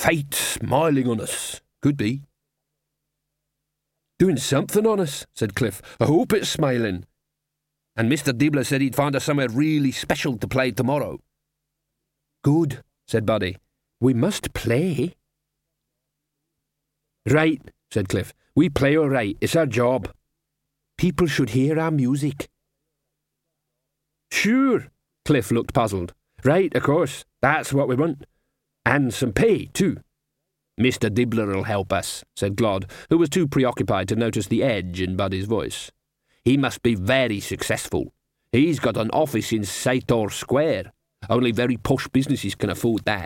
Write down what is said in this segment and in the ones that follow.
Fate smiling on us. Could be. Doing something on us, said Cliff. I hope it's smiling. And Mr. Dibbler said he'd find us somewhere really special to play tomorrow. Good, said Buddy. We must play. Right, said Cliff. We play all right. It's our job. People should hear our music. Sure, Cliff looked puzzled. Right, of course. That's what we want. And some pay, too. Mr. Dibbler'll help us, said Glod, who was too preoccupied to notice the edge in Buddy's voice. He must be very successful. He's got an office in Sator Square. Only very posh businesses can afford that.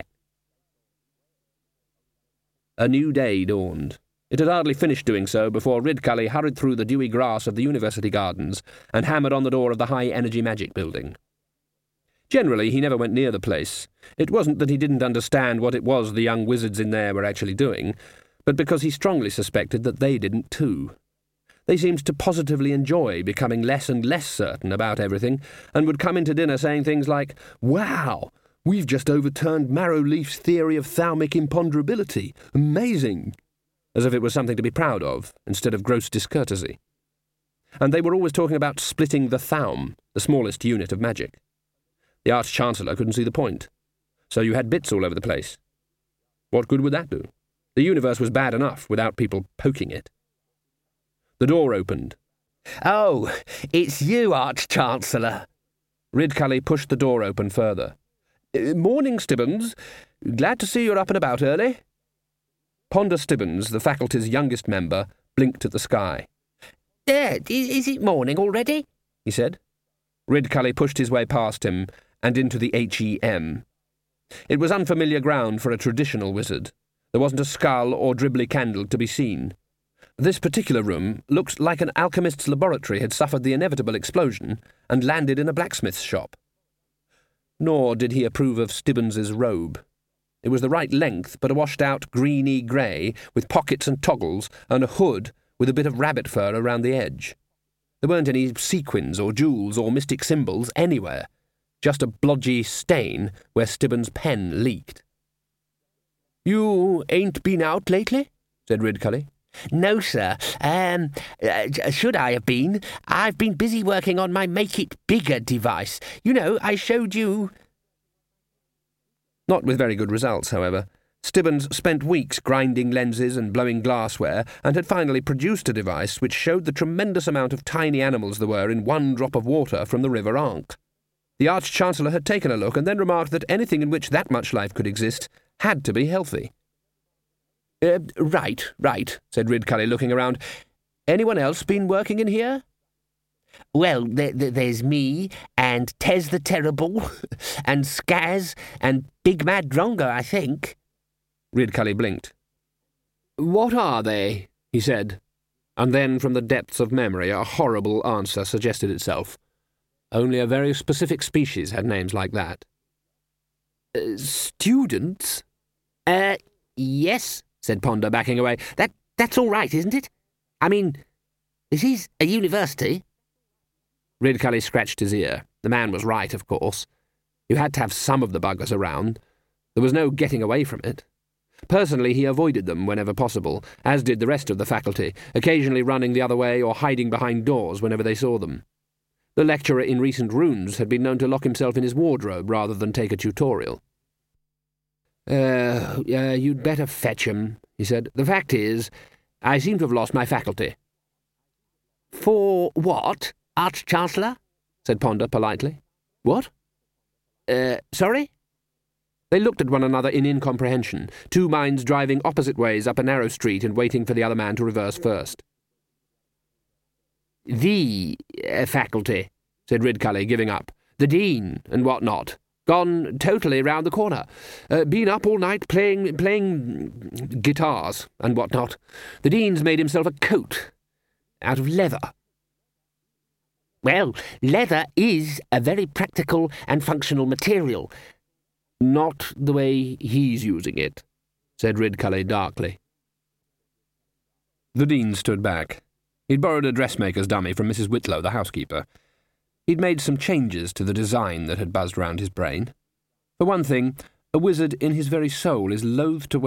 A new day dawned. It had hardly finished doing so before Ridcully hurried through the dewy grass of the university gardens and hammered on the door of the high-energy magic building. Generally, he never went near the place. It wasn't that he didn't understand what it was the young wizards in there were actually doing, but because he strongly suspected that they didn't too. They seemed to positively enjoy becoming less and less certain about everything, and would come into dinner saying things like, "Wow, we've just overturned Marrowleaf's theory of thalmic imponderability. Amazing!" as if it was something to be proud of, instead of gross discourtesy. And they were always talking about splitting the Thaum, the smallest unit of magic. The Arch-Chancellor couldn't see the point. So you had bits all over the place. What good would that do? The universe was bad enough without people poking it. The door opened. "Oh, it's you, Arch-Chancellor." Ridcully pushed the door open further. "Morning, Stibbons. Glad to see you're up and about early." Ponder Stibbons, the faculty's youngest member, blinked at the sky. Is it morning already?" he said. Ridcully pushed his way past him and into the HEM. It was unfamiliar ground for a traditional wizard. There wasn't a skull or dribbly candle to be seen. This particular room looked like an alchemist's laboratory had suffered the inevitable explosion and landed in a blacksmith's shop. Nor did he approve of Stibbons's robe. It was the right length, but a washed-out greeny grey, with pockets and toggles, and a hood with a bit of rabbit fur around the edge. There weren't any sequins or jewels or mystic symbols anywhere, just a blodgy stain where Stibbons' pen leaked. "You ain't been out lately?" said Ridcully. "No, sir. Should I have been? I've been busy working on my Make-It-Bigger device. You know, I showed you—" Not with very good results, however. Stibbons spent weeks grinding lenses and blowing glassware, and had finally produced a device which showed the tremendous amount of tiny animals there were in one drop of water from the River Ankh. The Arch-Chancellor had taken a look and then remarked that anything in which that much life could exist had to be healthy. Right, said Ridcully, looking around. "Anyone else been working in here?" "Well, there's me, and Tez the Terrible, and Skaz, and Big Mad Drongo, I think." Ridcully blinked. "What are they?" he said, and then from the depths of memory a horrible answer suggested itself. Only a very specific species had names like that. "Students?" Yes," said Ponder, backing away. That's all right, isn't it? I mean, this is a university." Ridcully scratched his ear. The man was right, of course. You had to have some of the buggers around. There was no getting away from it. Personally, he avoided them whenever possible, as did the rest of the faculty, occasionally running the other way or hiding behind doors whenever they saw them. The lecturer in recent runes had been known to lock himself in his wardrobe rather than take a tutorial. You'd better fetch 'em," he said. "The fact is, I seem to have lost my faculty." "For what, Arch-Chancellor?" said Ponder politely. "What? Sorry?" They looked at one another in incomprehension, two minds driving opposite ways up a narrow street and waiting for the other man to reverse first. "The faculty," said Ridcully, giving up. "The dean and what not. Gone totally round the corner. Been up all night playing guitars and what not. The dean's made himself a coat out of leather." "Well, leather is a very practical and functional material." "Not the way he's using it," said Ridcully darkly. The dean stood back. He'd borrowed a dressmaker's dummy from Mrs. Whitlow, the housekeeper. He'd made some changes to the design that had buzzed round his brain. For one thing, a wizard in his very soul is loath to wear